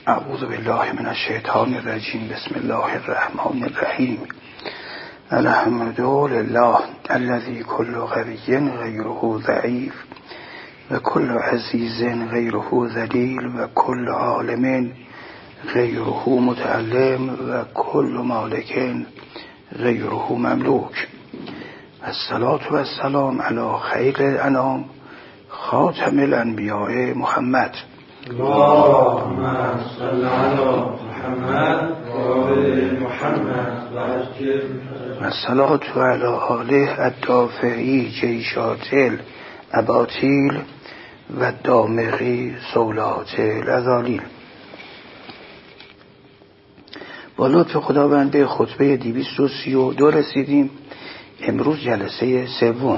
اعوذ بالله من الشیطان الرجیم. بسم الله الرحمن الرحیم. الحمد لله الذي كل قوی غیره ضعیف و کل عزیز غیره ذلیل و کل عالم غیره متعلم و کل مالک غیره مملوک. الصلاة و السلام علی خیر الانام خاتم الانبیاء محمد. اللهم صل علی محمد و آل محمد و الصلاة علی آله الدافعی جیشات الاباطیل و دامغی سولات الازالیل. با لطف خداوند به خطبه 232 رسیدیم. امروز جلسه سوم.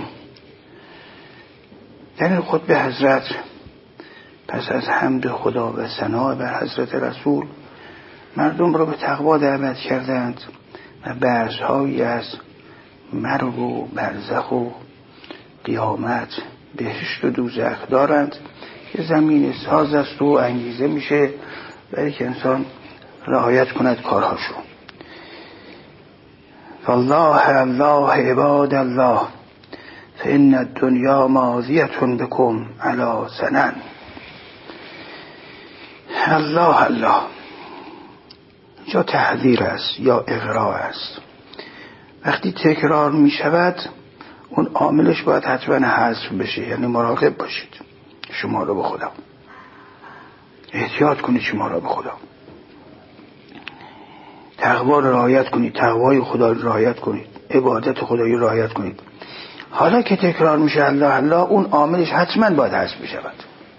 در این خطبه حضرت پس از حمد خدا و ثنا بر حضرت رسول مردم را به تقوا دعوت کردند و بحث‌هایی از مرگ و برزخ و قیامت، بهشت و دوزخ دارند که زمین ساز است و انگیزه میشه برای که انسان رعایت کند کارهاشو. والله الله عباد الله فإن الدنیا ماضیة بكم علی سنن. الله الله یا تحذیر است یا اغراء است. وقتی تکرار می شود اون عاملش باید حتما حذف بشه، یعنی مراقب باشید شما رو به خدا، احتیاط کنید شما رو به خدا، تقوا رو رعایت کنید، تقوای خدا رو رعایت کنید، عبادت خدایی رو رعایت کنید. حالا که تکرار میشه الله الله، اون عاملش حتما باید حذف بشود.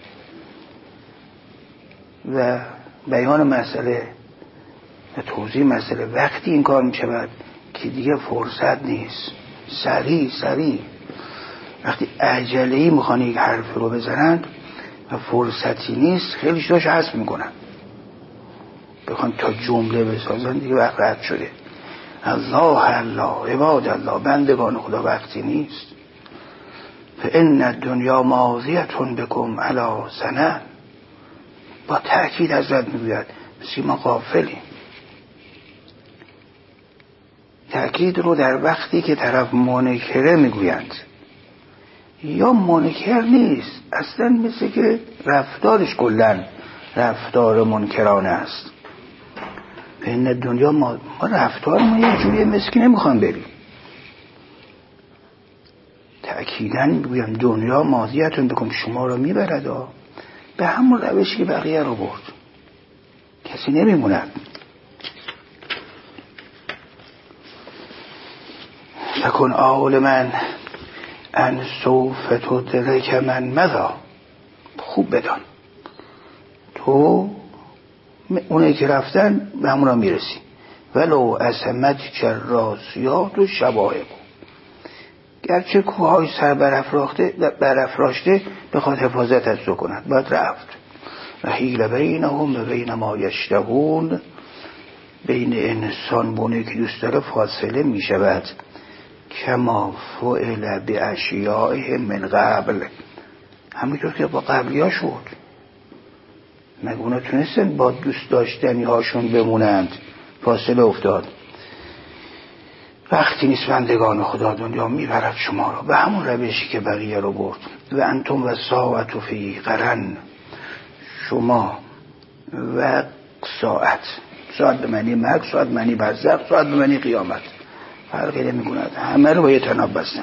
و بیان مسئله و توضیح مسئله وقتی این کار میشود که دیگه فرصت نیست، سریع وقتی عجله‌ای میخوان یک حرف رو بزنند و فرصتی نیست، خیلی شداش حذف میکنن، بخوان تا جمله بسازن دیگه وقت رد شده. الله الله عباد الله، بندگان خدا وقتی نیست. فإن الدنیا ماضیة بكم علی سنن. با تأکید حضرت میگوید مثل ما غافلیم. تأکید رو در وقتی که طرف منکره میگویند یا منکر نیست، اصلا مثل که رفتارش کلن رفتار منکرانه است. این دنیا ما رفتار ما یه جوری مسکی نمیخوام بریم. تأکیداً میگویم دنیا ماضیتون بکن، شما رو میبرد به همون روشی که بقیه رو برد، کسی نمیموند. فکن عالما ان سوف تدرک من مضی. خوب بدان تو اونایی که رفتن به همون را میرسی. ولو اسمت کراسیات و شبایب، گرچه کوههای سر برافراشته بخواد حفاظت از تو کند، باید رفت. و حیل بینهم و بین ما یشتهون، بین انسان بونه که دوست داره فاصله می شود. کما فعل باشیائهم من قبل، همینطور که با قبلی ها شد. مگه اونا تونستن با دوست داشتنی هاشون بمونند؟ فاصله افتاد. وقتی نیست بندگان خدا دنیا میبرد شما رو به همون روشی که بقیه رو برد. و انتم و ساعت فی قرن، شما و ساعت به معنی مرگ، ساعت به معنی برزخ، ساعت به معنی قیامت، فرقی نمی‌کند، همه رو با یه تناب بستن.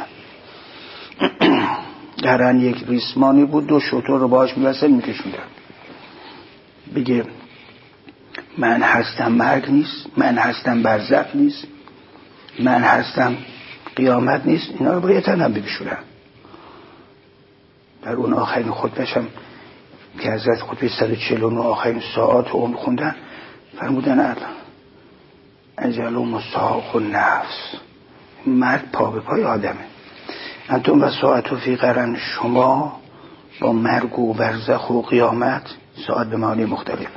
قرن یک ریسمانی بود، دو شتر رو باهاش می‌بستن میکشوندن. بگه من هستم مرگ نیست، من هستم برزخ نیست، من هستم قیامت نیست، اینا رو با یه تناب بکشونن. در اون آخرین خطبه‌شم که حضرت خطبه 149 آخرین ساعات عمر خوندن فرمودن اجل و مساق و نفس، مرگ پا به پای آدمه. انتم و ساعت فی قرن، شما با مرگ و برزخ و قیامت، ساعت به معانی مختلف،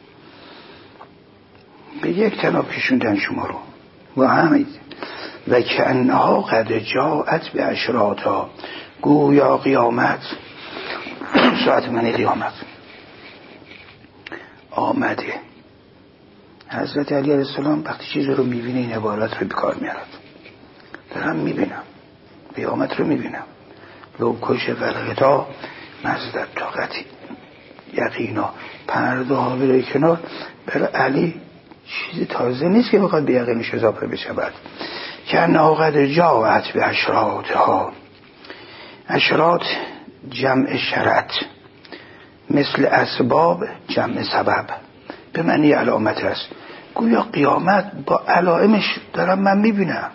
به یک تناب کشوندن شما رو و همین. و که انها قد جاءت به اشراطها، گویا قیامت ساعت من قیامت آمده. حضرت علی علیه السلام وقتی چیزی رو میبینه این عبارت رو بکار میارد. دارم میبینم، قیامت رو میبینم. لو کش ولغتا مزدد طاقتی یقینا. پرده ها بره کنار. برای علی چیزی تازه نیست که بخواد به یقینش اضافه بشود. که انها قد جاءت به اشراطها. اشراط جمع شرط، مثل اسباب جمع سبب، به معنی علامت است. گویا قیامت با علائمش دارم من میبینم.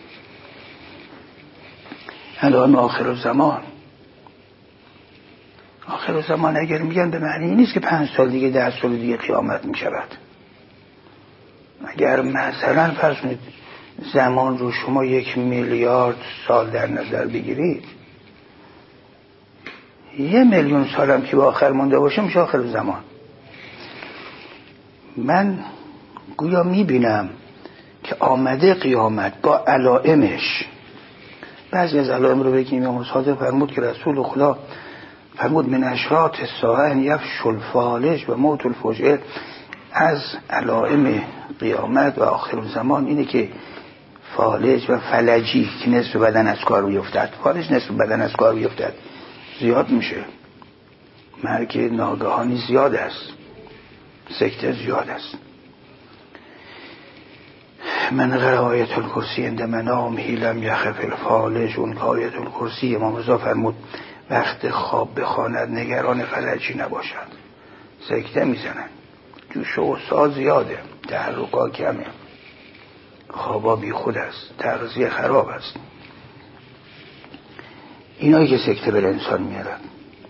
علائم آخر الزمان. آخر الزمان اگر میگن به معنی نیست که 5 سال دیگه 10 سال دیگه قیامت میشود. اگر مثلا فرض کنید زمان رو شما 1 میلیارد سال در نظر بگیرید، 1 میلیون سالم که به آخر مونده باشه میشه آخر الزمان. من گویا میبینم که آمده قیامت با علائمش. بعضی از علائم رو بگیم. امام صادق فرمود که رسول خدا فرمود من اشراط الساعه یفشو الفالج و موت الفجعه. از علائم قیامت و آخر الزمان اینه که فالج و فلجی که نصف بدن از کار بیفتد، فالج نصف بدن از کار بیفتد، زیاد میشه. مرگ ناگهانی زیاد است، سکته زیاد است. من قرأ آیت الکرسی عند منامه لم یخف الفالج. اون که آیت الکرسی امام رضا فرمود وقت خواب بخواند نگران فلجی نباشد. سکته میزنن، جوش و ساز زیاده، تحرکا کمه، خوابا بی خود است، تغذیه خراب است. اینایی که سکته بر انسان میارن.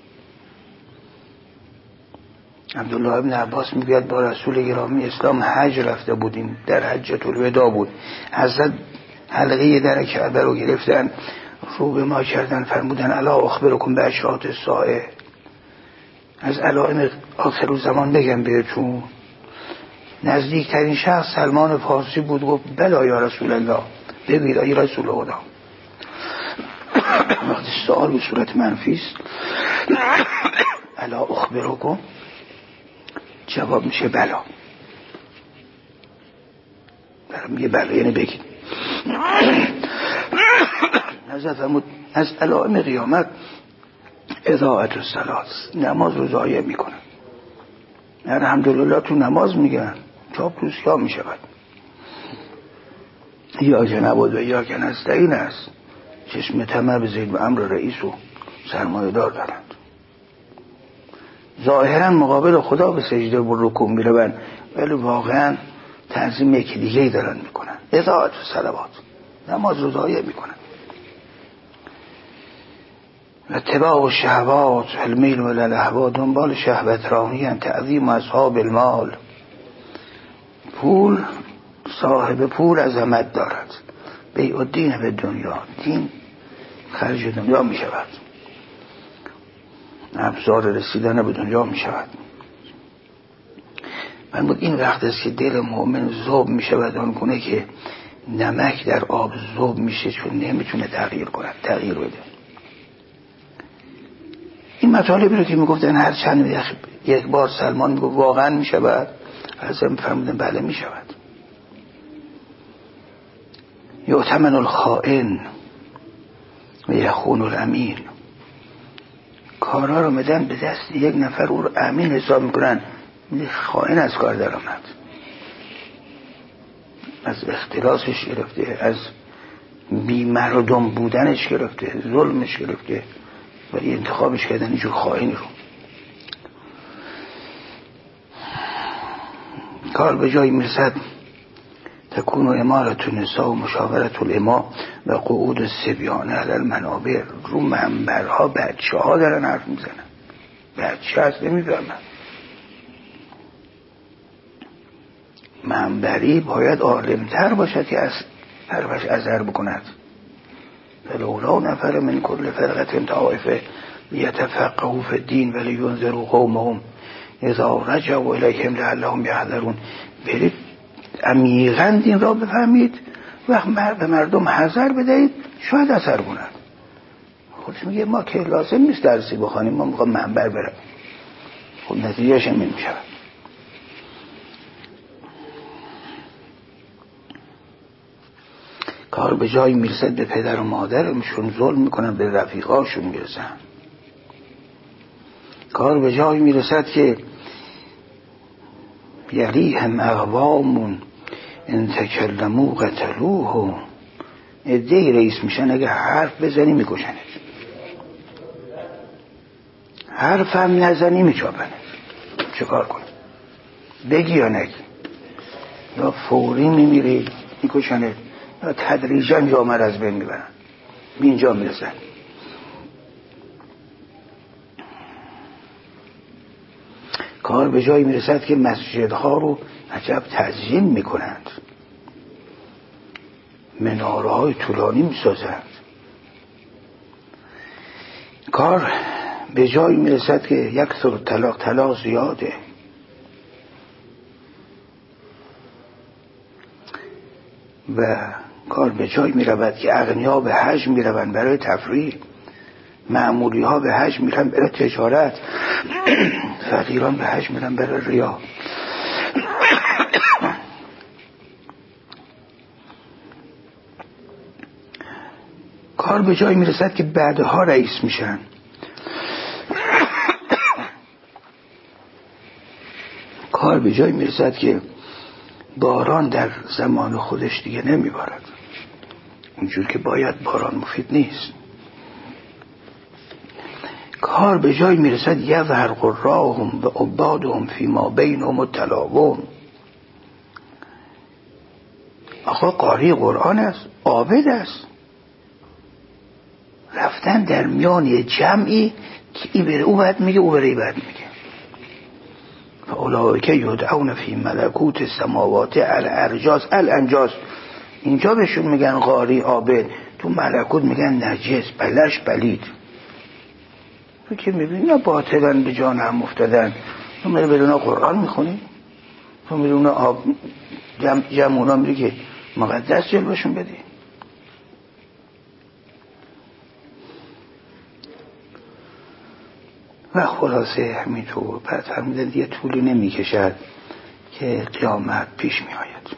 عبدالله ابن عباس میگوید با رسول گرامی اسلام حج رفته بودیم، در حجة الوداع بود. حضرت حلقه در کعبه رو گرفتن، رو به ما کردن، فرمودن الا اخبرکم به اشراط الساعه. از علائم آخر الزمان بگم بهتون. نزدیکترین شخص سلمان فارسی بود. گفت بلا یا رسول الله، بگید ای رسول خدا. وقتی سوال به صورت منفی است، الا اخبرکم، جواب میشه بلا. برای میگه بلا یعنی بگید. حضرت فرمود از علائم قیامت اضاعت الصلاة، نماز رو ضایع میکنه. الحمدلله تو نماز میگن چاپلوس یا میشود. یا که نبود و یا که نستعین است. چشم طمع به زید و امر رئیس و سرمایه دار دارند. ظاهرا مقابل خدا به سجده و رکوع میروند، ولی واقعا تعظیم یکی دیگه دارن میکنن. اضاعت الصلوات، نماز رو ضایع میکنن. و اتباع و شهوات المیل و الاهوا، دنبال شهوت راهی، تعظیم اصحاب المال. پول، صاحب پول عظمت دارد. بیع الدین به دنیا، دین خرج دنیا می شود، ابزار رسیدن به دنیا می شود. من بود این وقت است که دل مؤمن ذوب می شود، آنگونه که نمک در آب ذوب میشه، چون نمیتونه تغییر کنه، تغییر بده. این مطالبی رو که میگفتن هر چند یک بار سلمان میگفت واقعا میشود، حضرت میفرمودن بله میشود. یؤتمن الخائن و یخون الامین. کارا رو میدن به دست یک نفر، او رو امین حساب میکنن، خائن از کار در آمد، از اختلاسش گرفته، از بی‌مردم بودنش گرفته، ظلمش گرفته، ولی انتخابش کردن اینجور خائن رو. کار به جایی میرسد تکون و امارت النساء و مشاورت الامام و قعود الصبیان علی المنابر. رو منبرها بچه ها دارن حرف میزنن، بچه هست نمیفهمن. منبری باید عالمتر باشد که از حرفش اثر بکند. فلولا نفر من کل فرقة طائفة لیتفقهوا فی الدین ولینذروا قومهم اذا رجعوا الیهم لعلهم یحذرون. برید عمیقاً دین را بفهمید، وقت به مردم حذر بدهید، شاید اثر کند. خودش میگه ما که لازم نیست درسی بخوانیم، ما میخوام منبر برم. خب نتیجهش همین میشود. کار به جایی میرسد به پدر و مادرشون ظلم میکنن، به رفیقاشون میرسن. کار به جایی میرسد که یلیهم اقوام ان تکلموا قتلوه، عده‌ای رئیس میشن اگه حرف بزنی میکشنت، حرف هم نزنی میچاپنت. چه کار کنی؟ بگی یا نگی؟ یا فوری میمیری میکشنت یا تدریجا جامعه از بین میبرن، به اینجا میرسن. کار به جایی میرسد که مسجدها رو عجب تزیین میکنند، مناره های طولانی میسازند. کار به جایی میرسد که یک سر طلاق زیاده. و کار به جایی میرود که اغنیا به حج میروند برای تفریح، معمولی ها به حج میرن برای تجارت، فقیران به حج میرن برای ریا. کار به جایی میرسد که بعدها رئیس میشن. کار به جایی میرسد که باران در زمان خودش دیگه نمیبارد، اونجور که باید باران مفید نیست. کار به جایی میرسد یظهر قراهم و عبادهم فیما بینهم التلاوم. آقا قاری قرآن است، عابد است، رفتن در میان جمعی که این بره او بعد میگه او بره بعد میگه. فاولئک یدعون فی ملکوت السماوات الانجاز. اینجا بهشون میگن قاری عابد، تو ملکوت میگن نجس بلش پلید. تو که میبینی اینا باطلن به جان هم افتادن، تو میره بدون قرآن میخونی، تو میره اونا جمع اونا میری که مقدس جلوشون بدی. و خلاصه همینطور بعد فرمودن دیگه طولی نمیکشد که قیامت پیش میآید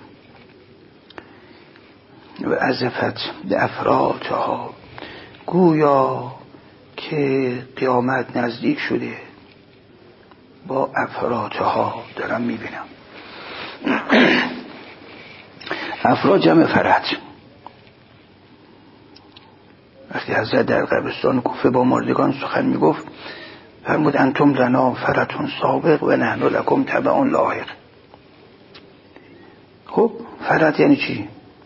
و ازفت به افراتها، گویا که قیامت نزدیک شده. با افراتها دارم میبینم. افراد جمع فرد. وقتی حضرت در قبرستان کوفه با مردگان سخن میگفت فرمود انتم لنا فرتون سابق و نحن لکم تبع لاحق. خب فرد یعنی چی؟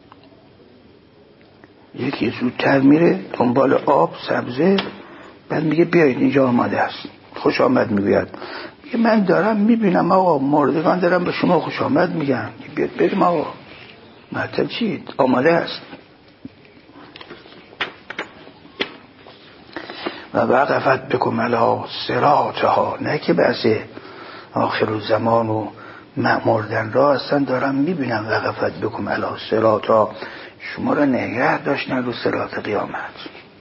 یکی زودتر میره دنبال آب سبزه، بعد میگه بیایید اینجا آماده است، خوش آمد میگوید. من دارم میبینم آقا مردگان دارم به شما خوش آمد میگن، بیاد بریم آقا، مطلب چی؟ آماده است. و وقفت بکن علی صراطها، نه که بحث آخر الزمان و مردن را اصلا دارم میبینم. وقفت بکن علی صراطها، شما را نگه داشتن رو صراط قیامت.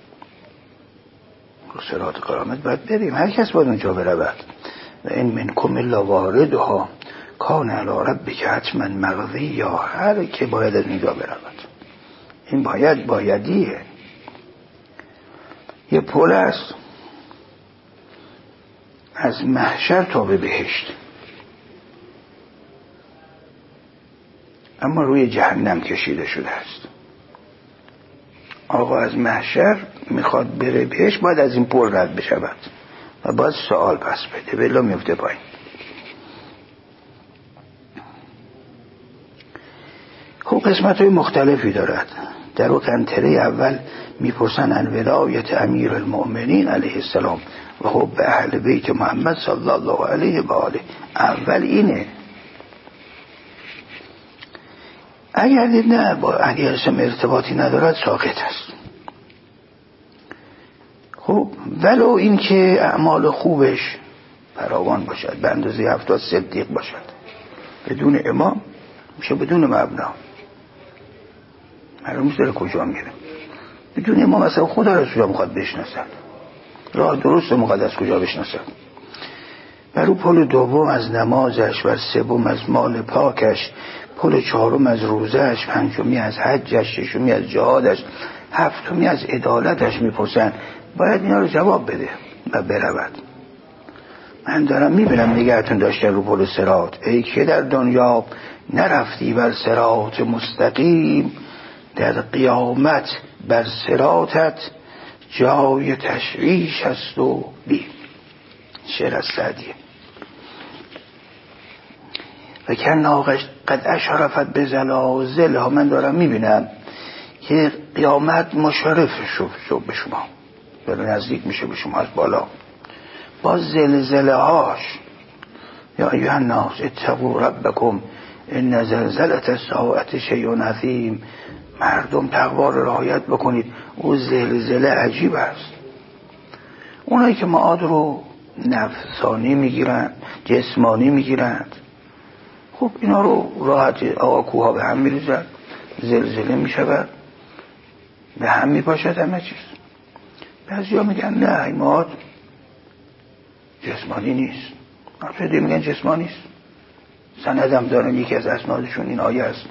رو صراط قیامت باید بریم، هر کس باید اونجا برود. و این منکم الا واردها کان علی ربک حتما مقضیا، هر که باید از اونجا برود. این بایدیه. یه پل است از محشر تا به بهشت، اما روی جهنم کشیده شده است. آقا از محشر میخواد بره بهشت، باید از این پل رد بشود و باید سوال پس بده، بلا میفته پایین. خب قسمت های مختلفی دارد. در قنطره اول میپرسن عن ولایت امیر المؤمنین علیه السلام و خب به اهل بیت محمد صلی الله علیه و آله. اول اینه. اگر نه با اهل اسم ارتباطی ندارد ساقط است. خب ولو این که اعمال خوبش فراوان باشد، به اندازه 70 صدیق باشد، بدون امام میشه بدون مبنا. معلوم نیست داره کجا میره. بدون امام اصلا خدا را کجا میخواد بشناسد، راه درست مقدس کجا بشناسد. بر او پل دوم از نمازش و سوم از مال پاکش، کل 4 از روزهش، 5 از حجش، 6 از جهادش، 7 از عدالتش میپرسن. باید اینا رو جواب بده و برود. من دارم میبینم نگهتون داشته رو پل صراط. ای که در دنیا نرفتی بر صراط مستقیم، در قیامت بر صراطت جای تشویش است و بیم. شعر از سعدیه. و کناغش قد اشرفت به زلازل ها. من دارم میبینم که قیامت مشرف شد به شما، داره نزدیک میشه به شما از بالا با زلزله هاش. یا ایها الناس اتقوا ربکم ان زلزله الساعة شیء عظیم. مردم تقوا رو رعایت بکنید، او زلزله عجیب است. اونایی که معاد رو نفسانی میگیرند، جسمانی میگیرند، خب اینا رو راحت آقا کوها به هم میریزن، زلزله میشود، به هم میپاشد همه چیز. بعضیا میگن نه این معاد جسمانی نیست. آخه میگن جسمانی است. سندم دارن، یکی از اسنادشون این آیه است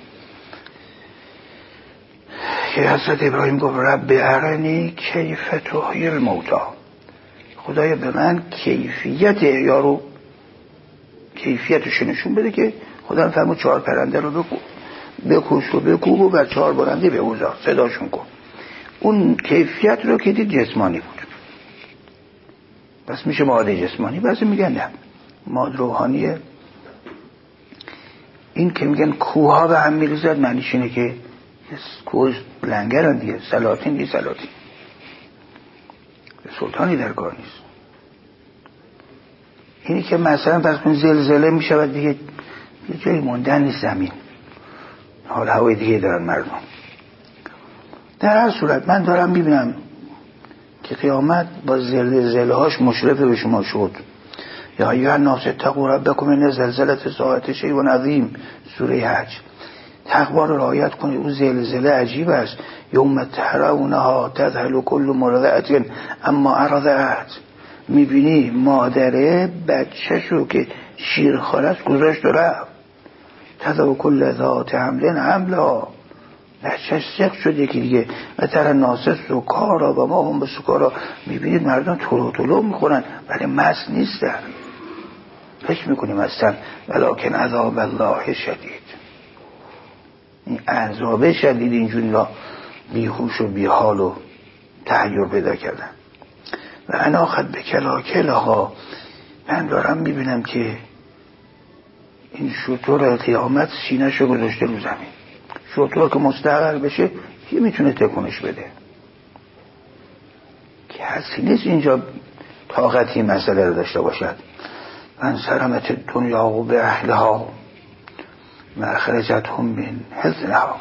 که حضرت ابراهیم گفت رب ارنی کیف تحیی الموتی. خدایا به من کیفیت احیا رو، کیفیتش نشون بده. که خدا فرمود 4 پرنده رو بکش و بکوب و 4 برنده بگذار، صداشون کن. اون کیفیت رو که دید جسمانی بود، پس میشه معاد جسمانی. بعضی میگن نه معاد روحانیه. این که میگن کوها به هم میریزد معنیش اینه که کوه لنگرن دیگه، سلاطین دیگه، سلاطین سلطانی در کار نیست. اینی که مثلا پس کن زلزله میشود دیگه جایی موندن نیست زمین، حال هوای دیگه دارن مردم. در هر صورت من دارم میبینم که قیامت با زلزله هاش مشرف به شما شد. یا ایها الناس اتقوا ربکم ان زلزله الساعة شیء عظیم، سوره حج. تقوا رو رعایت کنید، اون زلزله عجیب است. یوم ترونها تذهل کل مرضعة اما ارضعت. میبینی مادره بچه‌شو که شیرخوارش گذاشت و رفت. تذهل کل ذات حمل حملها، بچه‌ش سق شد یکی دیگه. و تر ناسه سکارا و ما هم به سکارا. میبینید مردم طلو میخورن ولی مست نیستن. فکر میکنیم هستن ولکن عذاب الله شدید. این عذاب شدید اینجوری را بیهوش و بیحال و تحیر پیدا کردن. و انا خد به کلاکلها. من دارم میبینم که این شطور قیامت سینه‌شو گذاشته رو زمین. شطور که مستقر بشه کی میتونه تکونش بده؟ کسی نیست اینجا طاقتی مسئله رو داشته باشد. من سرمت دنیا و به اهلها و اخرجتهم من حزنها.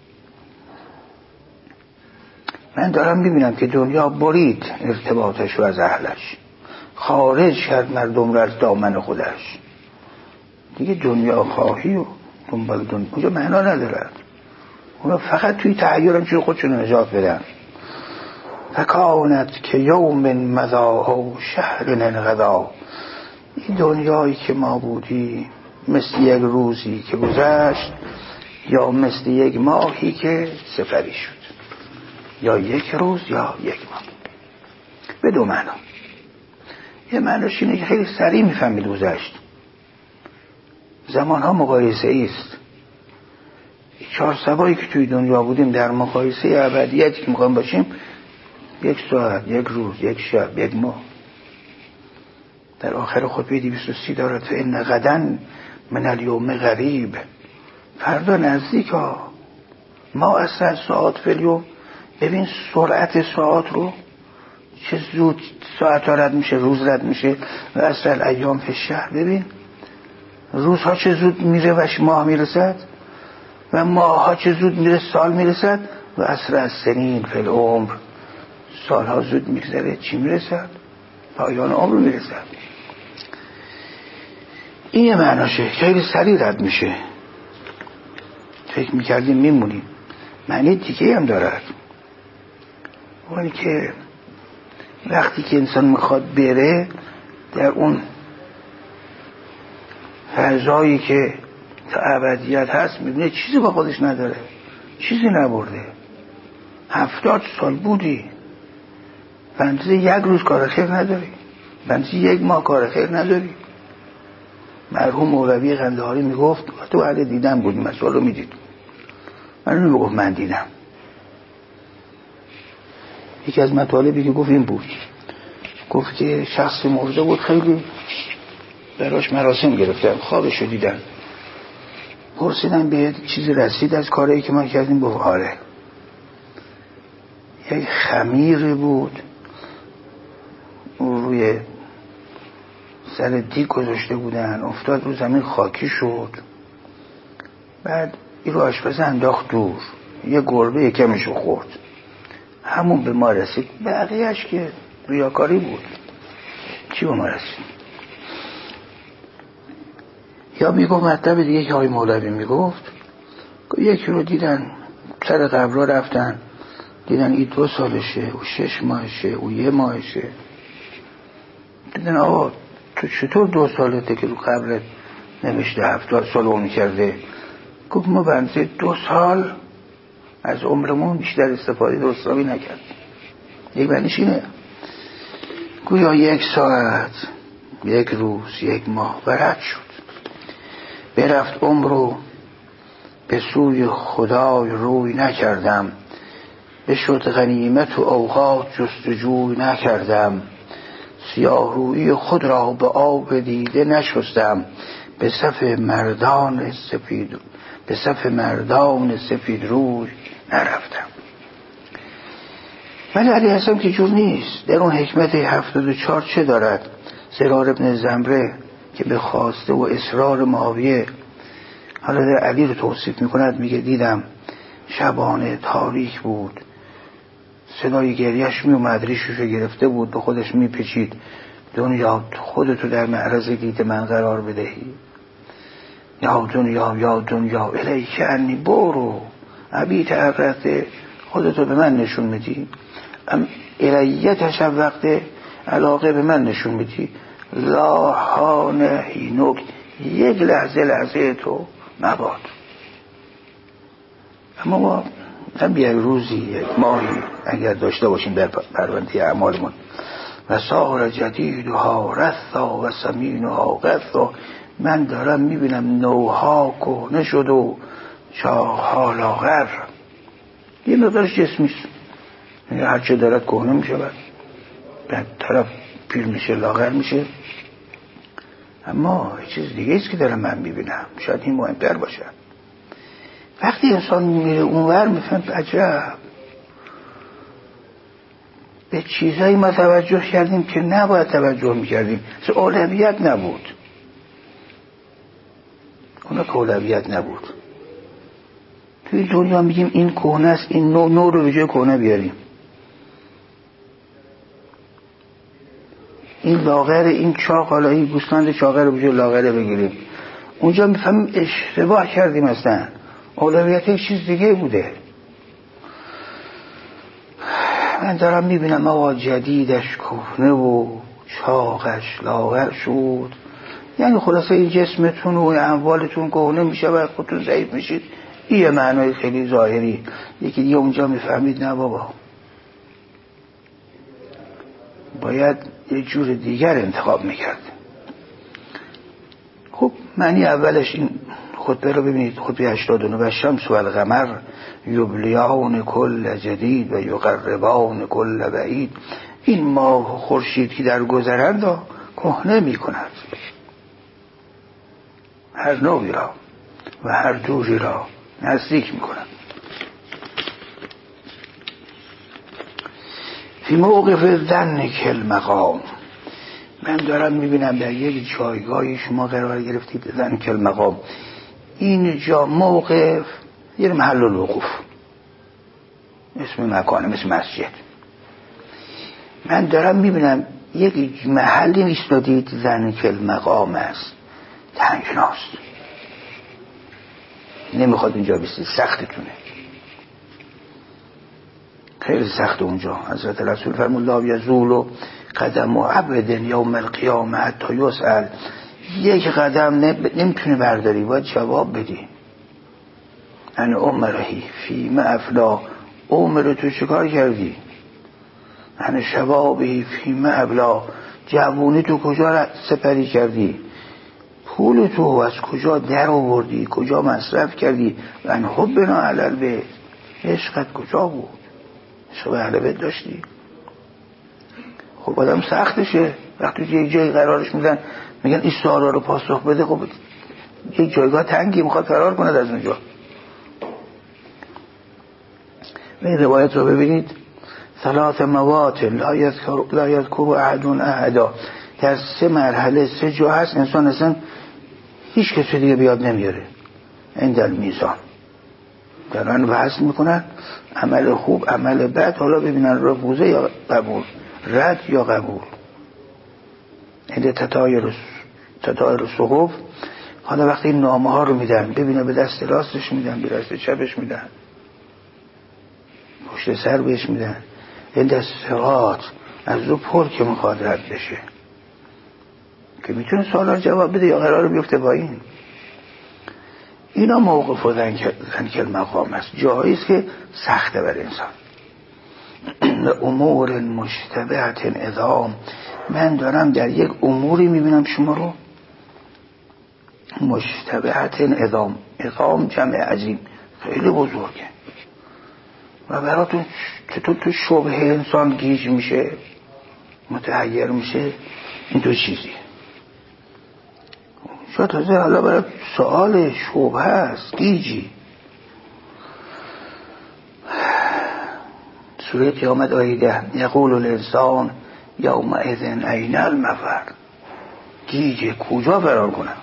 من دارم میبینم که دنیا برید ارتباطش رو از اهلش، خارج کرد مردم رو از دامن خودش. دیگه دنیا خواهی و دنبال دنیا اونجا معنا ندارد. اونا فقط توی تحییرن چون خودشون نجات بدن. فکانت که یوم مضا او شهر انقضا. این دنیایی که ما بودی مثل یک روزی که گذشت، یا مثل یک ماهی که سپری شد، یا یک روز یا یک ماه. به دو معنا. یه معناش اینه که خیلی سریع میفهمید گذشت. زمانها مقایسه ایست. 4 سبایی که توی دنیا بودیم در مقایسه ابدیتی که میخوایم باشیم 1 ساعت، 1 روز، 1 شب، 1 ماه. در آخر خطبه 230 دارد فإن غدا من الیوم قریب. فردا نزدیک ها. ما اصلا ساعت فیلیوم. ببین سرعت ساعت رو، چه زود ساعت ها رد میشه، روز رد میشه. و اصلا ایام فی الشهر. ببین روزها چه زود میره و ماه میرسد، و ماه ها چه زود میره سال میرسد. و اصلا از سنین فی العمر. سالها زود میگذره چی میرسد؟ پایان عمر میرسد. این یه معناشه، خیلی سریع رد میشه. فکر میکردیم میمونیم. معنی دیگه هم دارد. اونی که وقتی که انسان میخواد بره در اون فضایی که تا ابدیت هست میبینه چیزی با خودش نداره، چیزی نبرده. 70 سال بودی، بنده 1 روز کار خیر نداری، بنده 1 ماه کار خیر نداری. مرحوم مولوی قندهاری میگفت، تو اهل دیدن بود، مسئله رو میدید، من نمیگفت من دیدم. یکی از مطالبی که گفت این بود، گفت که شخص مرده بود، خیلی براش مراسم گرفتن، خوابش رو دیدن، پرسیدن به چیزی رسید از کاری که ما کردیم؟ گفت آره. یک خمیری بود روی سر دیگ گذاشته بودن، افتاد رو زمین، خاکی شد. بعد این رو آشپز انداخت دور، یه گربه یکمشو خورد، همون به ما رسید، بقیهش که ریاکاری بود، چی به ما رسید؟ یا میگفت مطلب دیگه که های مولوی میگفت، یکی رو دیدن سر قبر رفتن، دیدن این 2 سالشه، او 6 ماهشه، او 1 ماهشه. دیدن آقا تو چطور 2 سالته که رو قبرت نوشته 70 سال اون کرده؟ گفت ما بنده 2 سال از عمرمون بیشتر استفاده درستابی نکرد. یک معنیش اینه، گویا 1 ساعت، 1 روز، 1 ماه برد شد، برفت عمر رو به سوی خدای روی نکردم، بشد غنیمت و اوقات جستجوی نکردم، سیاه روی خود را به آب دیده نشستم، به صف مردان سفید روی نرفتم. ولی علی حسن که جور نیست. در اون حکمت 74 چه دارد؟ زرار ابن زمره که به خواسته و اصرار معاویه حالا در علی رو توصیف میکند، میگه دیدم شبانه تاریک بود، صدای گریهش میومد، ریششو گرفته بود، به خودش میپیچید، دنیا خودتو در معرض دید من قرار بدهی، یا دنیا الیک انی، برو عبیت عبرته، خودتو به من نشون میدی، الیتش وقت علاقه به من نشون میدی، لا حانه هینوک، 1 لحظه تو مباد. اما ما هم 1 روزی، 1 ماهی اگر داشته باشیم در پرونده اعمالمون، و سار جدیدها رثا و سمینها غثا، من دارم میبینم نوها کهنه شد و چاقها لاغر. یه مقدارش جسمیست، هرچه دارد کهنه میشه، بعد طرف پیر میشه، لاغر میشه. اما چیز دیگه است که دارم من میبینم، شاید این مهمتر باشه. وقتی انسان میره اونور میفهم عجب، به چیزایی ما توجه کردیم که نباید توجه میکردیم، اولویت نبود، اونا که اولویت نبود. توی دنیا میگیم این کهنه است، این نو رو به جای کهنه بیاریم، این لاغر، این چاق، حالا این گوسفند چاقه رو به جای لاغره بگیریم. اونجا میفهمیم اشتباه کردیم، اصلا اولویت یک چیز دیگه بوده. من دارم میبینم آقا جدیدش کهنه و چاقش لاغر شد، یعنی خلاصه این جسمتون و اموالتون کهنه میشه و خودتون ضعیف میشید. این معنای خیلی ظاهری. یکی دیگه اونجا میفهمید نه بابا، باید یه جور دیگر انتخاب میکرد. خب معنی اولش این خطبه رو ببینید، خطبه 89: و شمس و القمر یبلیان کل جدید و یقربان کل بعید. این ماه و خورشید که در گذرند را کهنه میکند، هر نوعی را و هر دوری را نزدیک میکند. فی موقف ظن کل مقام، من دارم میبینم در یک جایگاهی شما قرار گرفتید، ظن کل مقام. این جا موقف یه محل الوقوف، اسم مکانه، مثل مسجد. من دارم میبینم یک محلی ایستادید، ظن کل مقام است، تنگناست، نمیخواد اونجا بیستید، سختتونه، خیلی سخت اونجا. حضرت رسول فرمود لا یزول قدم عبد یوم القیامه حتی یسأل، یک قدم نمیتونی برداری، باید جواب بدی. ان عمرهی فیما افلا، عمر تو چیکار کردی؟ ان شبابهی فیما ابلا، جوونی تو کجا سپری کردی؟ پول تو از کجا در آوردی؟ کجا مصرف کردی؟ و ان حبنا علی البیت، عشقت کجا بود؟ عشق به اهل بیت داشتی؟ خب آدم سختشه وقتی که یک جای قرارش میدن میگن این سوالا رو پاسخ بده، خب یک جایگاه تنگی میخواد فرار کند از اونجا. و این روایت رو ببینید، ثلاث موات لا یذکر احد احدا، در 3 مرحله 3 جا هست انسان اصلا هیچ کسی دیگه بیاد نمیاره. این در میزان دارن وزن میکنن عمل خوب عمل بد، حالا ببینن رفوزه یا قبول، رد یا قبول. این تطایر صحف، حالا وقتی این نامه ها رو میدن ببینه به دست راستش میدن، به دست چپش میدن، پشت سر بهش میدن. این دست صراط از رو پر که میخواد رد بشه که میتونه سوالا جواب بده یا قرار بیفته با این. اینا موقف و ذنکل مقام است، جایی است که سخته بر انسان. امور مشتبهت عظام، من دارم در یک اموری میبینم شما رو مشتبهت عظام، عظام جمع عظیم خیلی بزرگه و براتون چطور تو شبه انسان گیج میشه متحیر میشه. این 2 چیزیه. شاید تازه حالا برای سوال شبه هست گیجی. سوره قیامت آیه 10 یقول الانسان یومئذ این المفر، گیجه کجا فرار کنم.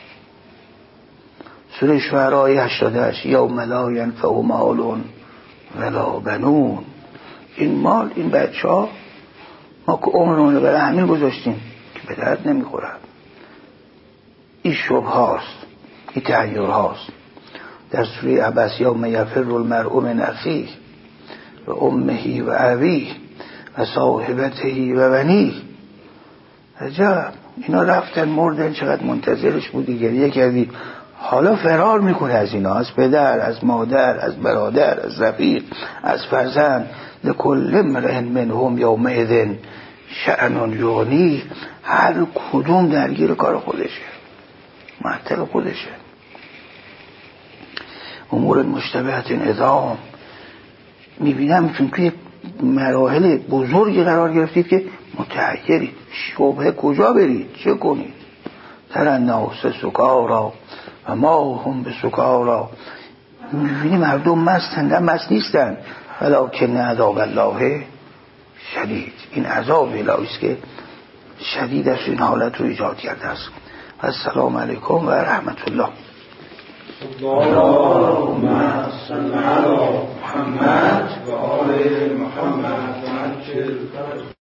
سوره شعراء آیه 88 یوم لا ینفع مال ولا بنون، این مال این بچه ها ما که عمرمون رو برای همین گذاشتیم که به درد نمیخورن. این شبه هاست، این تحیر هاست. در سوره عبس یوم یفر المرء من اخیه و امه و ابیه و صاحبته و بنیه. عجب، اینا رفتن مردن، چقدر منتظرش بودی، گریه کردی، حالا فرار میکنه از اینا، از پدر، از مادر، از برادر، از رفیق، از فرزند. لکل امرئ منهم یومئذ شأن یغنیه، هر کدوم درگیر کار خودشه، معطل خودشه. امور مشتبهت عظام، میبینم چون توی مراحل بزرگی قرار گرفتید که متحیرید، شبهه کجا برید، چه کنید. تر الناس سکارا و ما هم به سکارا، میبینی مردم مستن، نه مست نیستن، ولکن عذاب الله شدید، این عذاب الهی است که شدید است، این حالت رو ایجاد کرده است. السلام علیکم و رحمت الله.